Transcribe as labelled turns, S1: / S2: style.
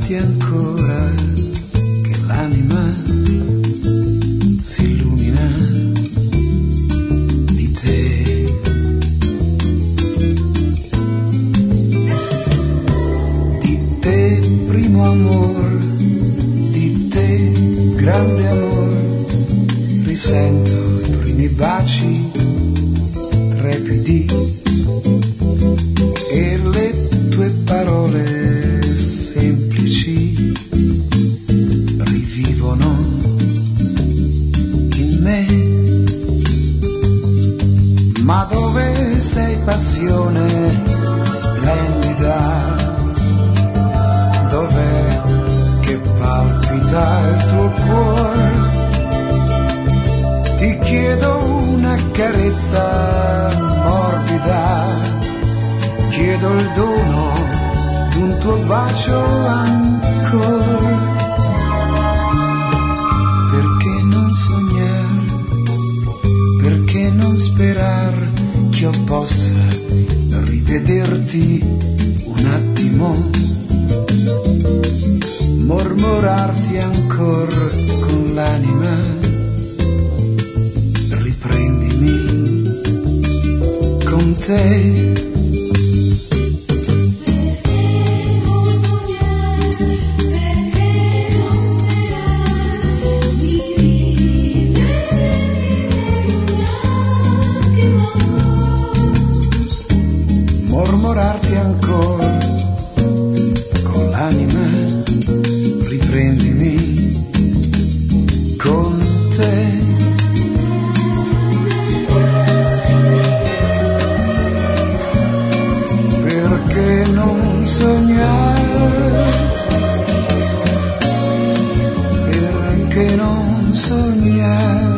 S1: mormorarti ancora che l'anima si illumina di te. Di te primo amor, di te grande amor, risento i primi baci trepidi e le tue parole semplici rivivono in me. Ma dove sei passione splendida? Dov'è che palpita il tuo cuore? Ti chiedo una carezza morbida, chiedo il dono d'un tuo bacio ancora. Perché non sognare, perché non sperare che io possa rivederti un attimo, mormorarti ancora con l'anima. Riprendimi con te. Mormorarti ancora con l'anima, riprendimi con te. Perché non sognare, perché non sognare.